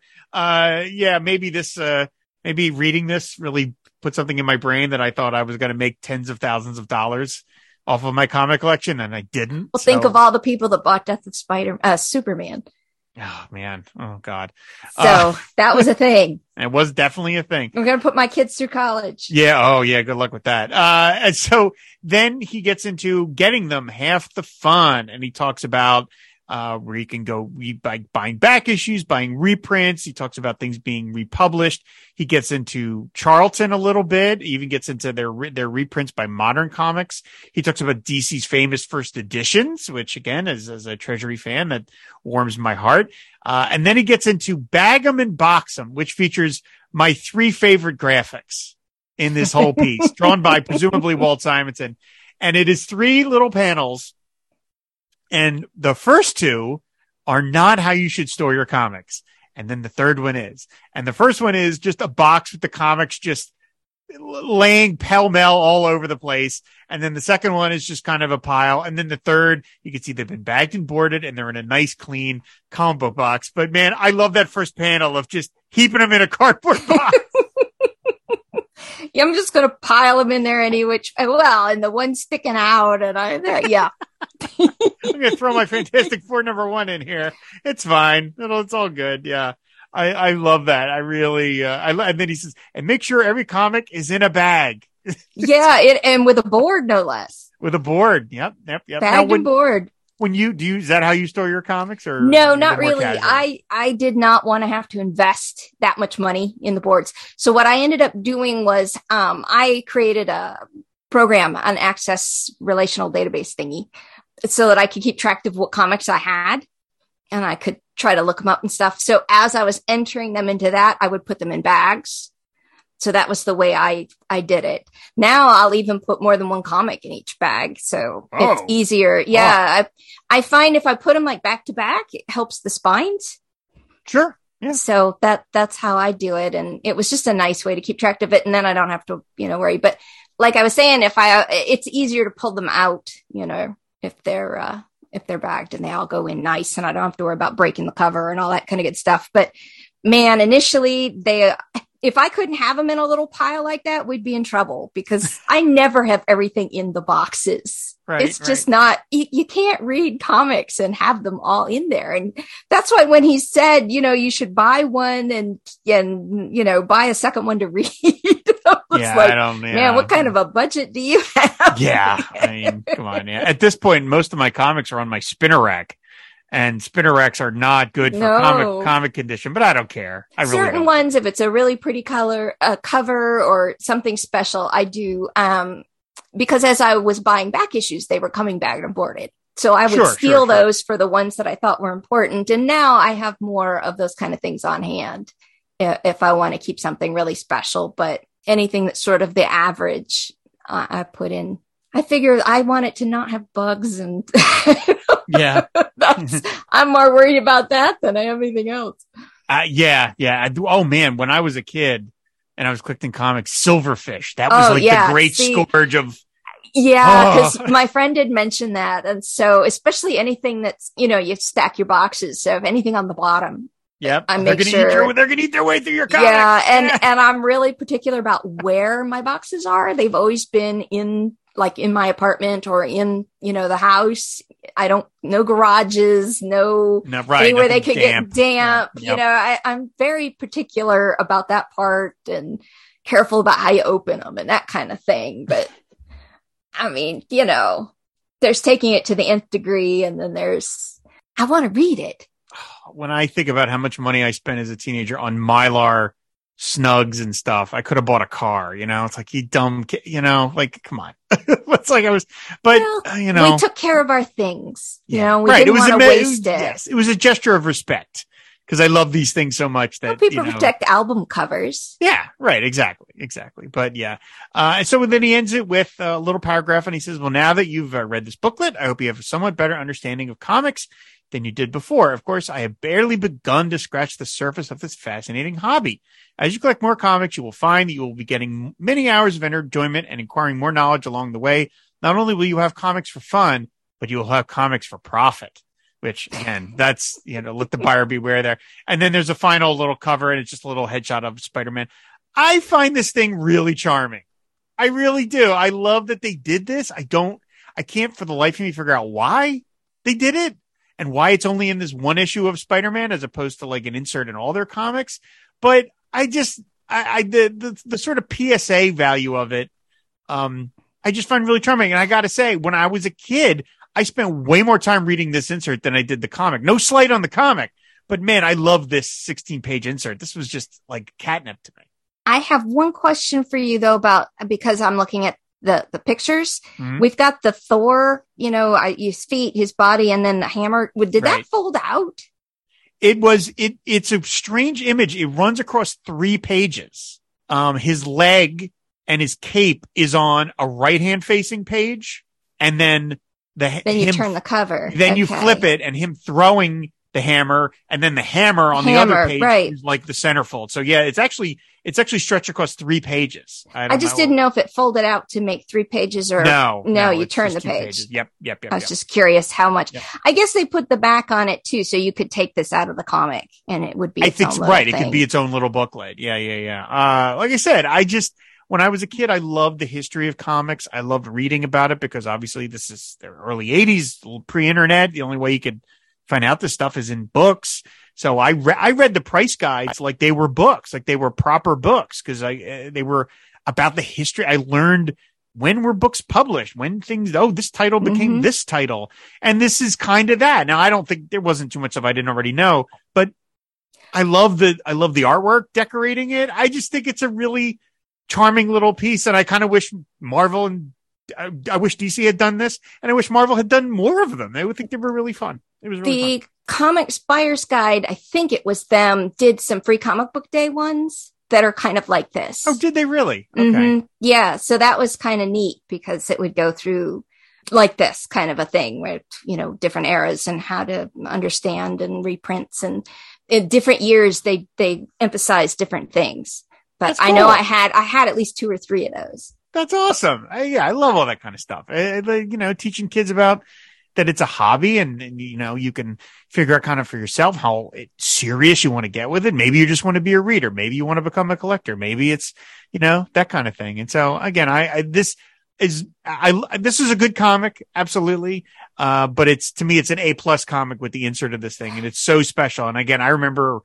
maybe reading this really put something in my brain that I thought I was going to make tens of thousands of dollars off of my comic collection. And I didn't. Well, think of all the people that bought Death of Superman. Oh man. Oh God. So that was a thing. It was definitely a thing. I'm going to put my kids through college. Yeah. Oh yeah. Good luck with that. And so then he gets into getting them half the fun. And he talks about, where you can go by buying back issues, buying reprints. He talks about things being republished. He gets into Charlton a little bit. He even gets into their reprints by Modern Comics. He talks about DC's famous first editions, which again, as a Treasury fan, that warms my heart. And then he gets into Bag 'em and Box 'em, which features my 3 favorite graphics in this whole piece, drawn by presumably Walt Simonson. And it is 3 little panels. And the first 2 are not how you should store your comics. And then the third one is. And the first one is just a box with the comics just laying pell-mell all over the place. And then the second one is just kind of a pile. And then the third, you can see they've been bagged and boarded and they're in a nice, clean comic book box. But man, I love that first panel of just heaping them in a cardboard box. Yeah, I'm just going to pile them in there and the one sticking out. And I'm going to throw my Fantastic Four #1 in here. It's fine. It's all good. Yeah. I love that. I really, and then he says, and make sure every comic is in a bag. Yeah. And with a board, no less. With a board. Yep. Bagged and board. When is that how you store your comics or? No, not really. I did not want to have to invest that much money in the boards. So what I ended up doing was, I created a program, an Access relational database thingy, so that I could keep track of what comics I had and I could try to look them up and stuff. So as I was entering them into that, I would put them in bags. So that was the way I did it. Now I'll even put more than one comic in each bag. So it's easier. Yeah. I find if I put them like back to back, it helps the spines. Sure. Yeah. So that's how I do it. And it was just a nice way to keep track of it. And then I don't have to, worry. But like I was saying, it's easier to pull them out, if they're bagged and they all go in nice and I don't have to worry about breaking the cover and all that kind of good stuff. But man, initially if I couldn't have them in a little pile like that, we'd be in trouble because I never have everything in the boxes. Right, it's just not, you can't read comics and have them all in there. And that's why when he said, you should buy one and buy a second one to read. Man, what kind of a budget do you have? Yeah. I mean, come on. Yeah. At this point, most of my comics are on my spinner rack. And spinner racks are not good for comic condition, but I don't care. Certain ones, if it's a really pretty cover or something special, I do. Because as I was buying back issues, they were coming bagged and boarded. So I would steal those for the ones that I thought were important. And now I have more of those kind of things on hand if I want to keep something really special. But anything that's sort of the average, I put in. I figure I want it to not have bugs and yeah. I'm more worried about that than I am anything else. Yeah. I do. Oh man, when I was a kid and I was collecting comics, Silverfish, that was the great scourge of. Yeah, because my friend did mention that. And so especially anything that's, you stack your boxes. So if anything on the bottom. Yep. I make sure they're going to eat their way through your comics. Yeah. And I'm really particular about where my boxes are. They've always been in my apartment or in, the house. No garages, anywhere they could get damp. Yeah. I'm very particular about that part and careful about how you open them and that kind of thing. But I mean, there's taking it to the nth degree and then I want to read it. When I think about how much money I spent as a teenager on Mylar snugs and stuff, I could have bought a car, it's like, you dumb kid, come on. It's like we took care of our things, we didn't want to waste it. Yes, it was a gesture of respect because I love these things so much that people protect album covers. Yeah, right. Exactly. But yeah. So then he ends it with a little paragraph and he says, well, now that you've read this booklet, I hope you have a somewhat better understanding of comics than you did before. Of course, I have barely begun to scratch the surface of this fascinating hobby. As you collect more comics, you will find that you will be getting many hours of enjoyment and acquiring more knowledge along the way. Not only will you have comics for fun, but you will have comics for profit, which again, that's, let the buyer beware there. And then there's a final little cover and it's just a little headshot of Spider-Man. I find this thing really charming. I really do. I love that they did this. I can't for the life of me figure out why they did it. And why it's only in this one issue of Spider-Man as opposed to like an insert in all their comics. But the sort of PSA value of it, I just find really charming. And I got to say, when I was a kid, I spent way more time reading this insert than I did the comic. No slight on the comic, but man, I love this 16-page insert. This was just like catnip to me. I have one question for you though because I'm looking at the pictures. Mm-hmm. We've got the Thor, his feet, his body, and then the hammer. Did that fold out? It's a strange image. It runs across 3 pages. His leg and his cape is on a right-hand facing page. And then you turn the cover. Then you flip it and him throwing the hammer, and then the hammer on the other page is like the centerfold. So yeah, it's actually stretched across 3 pages. I just didn't know if it folded out to make 3 pages or no, you turn the page. Yep. I was just curious how much. Yep. I guess they put the back on it too, so you could take this out of the comic and it would be. I think right. It could be its own little booklet. Yeah. Like I said, when I was a kid, I loved the history of comics. I loved reading about it because obviously this is the early 80s, pre-internet. The only way you could find out this stuff is in books. So I read the price guides like they were books, like they were proper books, because they were about the history. I learned when were books published, when things, this title became this title. And this is kind of that. Now, I don't think there wasn't too much of I didn't already know, but I love the artwork decorating it. I just think it's a really charming little piece. And I kind of wish Marvel and I wish DC had done this, and I wish Marvel had done more of them. I would think they were really fun. It was really fun. Comics Buyer's Guide, I think it was them, did some free comic book day ones that are kind of like this. Oh, did they really? Okay. Mm-hmm. Yeah. So that was kind of neat because it would go through like this kind of a thing where, different eras and how to understand and reprints, and in different years, they emphasize different things. But cool. I know I had at least 2 or 3 of those. That's awesome. I love all that kind of stuff. Teaching kids about that it's a hobby, and you can figure out kind of for yourself how serious you want to get with it. Maybe you just want to be a reader. Maybe you want to become a collector. Maybe it's, that kind of thing. And so again, this is a good comic. Absolutely. But to me, it's an A+ comic with the insert of this thing. And it's so special. And again, I remember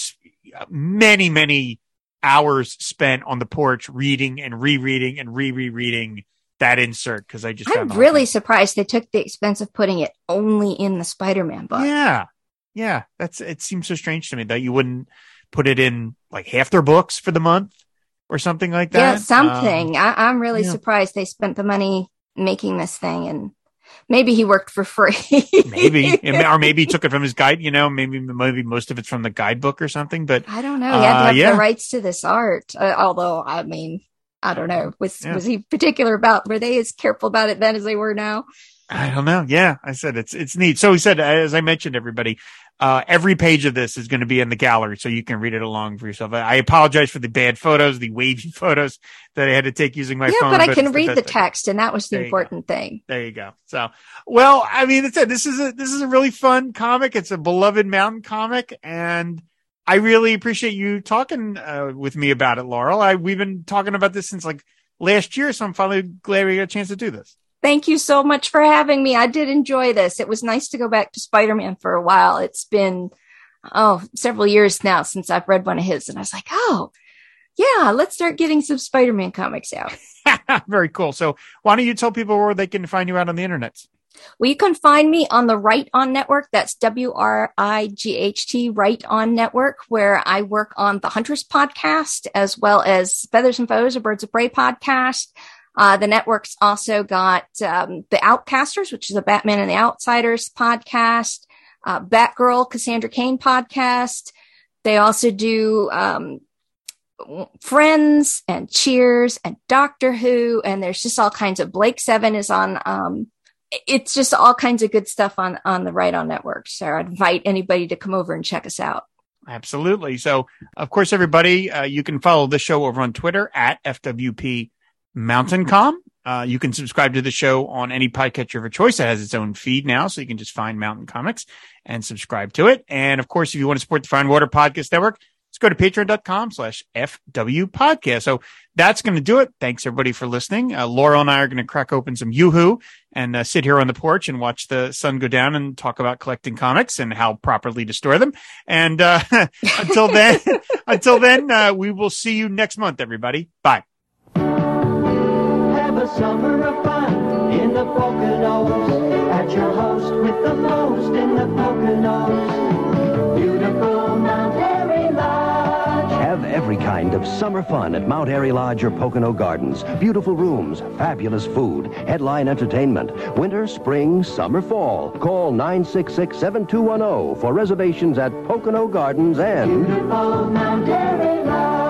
many, many hours spent on the porch reading and rereading and rereading that insert, because I'm really surprised they took the expense of putting it only in the Spider-Man book. Yeah. It seems so strange to me that you wouldn't put it in like half their books for the month or something like that. Yeah, something. I'm really surprised they spent the money making this thing, and maybe he worked for free. Maybe, or maybe he took it from his guide. Maybe most of it's from the guidebook or something. But I don't know. He had to have the rights to this art. Although, I don't know. Was he particular about? Were they as careful about it then as they were now? I don't know. Yeah, I said it's neat. So he said, as I mentioned, everybody, every page of this is going to be in the gallery, so you can read it along for yourself. I apologize for the bad photos, the wavy photos that I had to take using my phone. Yeah, but I can read the text, and that was the important thing. There you go. So, well, this is a really fun comic. It's a beloved Mountain comic, and I really appreciate you talking with me about it, Laurel. We've been talking about this since like last year, so I'm finally glad we got a chance to do this. Thank you so much for having me. I did enjoy this. It was nice to go back to Spider-Man for a while. It's been, several years now since I've read one of his, and I was like, let's start getting some Spider-Man comics out. Very cool. So why don't you tell people where they can find you out on the internet? Well, you can find me on the Right On Network. That's WRIGHT, Right On Network, where I work on the Huntress podcast, as well as Feathers and Foes, a Birds of Prey podcast. The network's also got The Outcasters, which is a Batman and the Outsiders podcast, Batgirl, Cassandra Cain podcast. They also do Friends and Cheers and Doctor Who, and there's just all kinds of Blake Seven is on. It's just all kinds of good stuff on the Right On Network. So I invite anybody to come over and check us out. Absolutely. So, of course, everybody, you can follow the show over on Twitter at FWP MountainCom. You can subscribe to the show on any podcatcher of your choice. It has its own feed now, so you can just find Mountain Comics and subscribe to it. And of course, if you want to support the Fine Water Podcast Network, let's go to patreon.com/FW podcast. So that's going to do it. Thanks everybody for listening. Laurel and I are going to crack open some Yoo-Hoo and sit here on the porch and watch the sun go down and talk about collecting comics and how properly to store them. And until then, we will see you next month, everybody. Bye. Have a summer of fun in the Poconos at your the most in the Poconos. Beautiful Mount Airy Lodge. Have every kind of summer fun at Mount Airy Lodge or Pocono Gardens. Beautiful rooms, fabulous food, headline entertainment. Winter, spring, summer, fall. Call 966-7210 for reservations at Pocono Gardens and Beautiful Mount Airy Lodge.